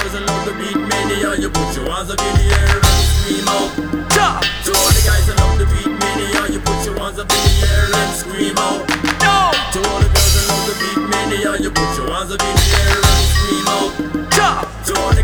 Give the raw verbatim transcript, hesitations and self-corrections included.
girls that love the beat mania, you put your hands up in the air and scream out. Ja! To all the guys that love the beat mania, you put your hands up in the air and scream out. No! To all the girls that love the beat mania, you put your hands up in the air and scream out. Ja! To all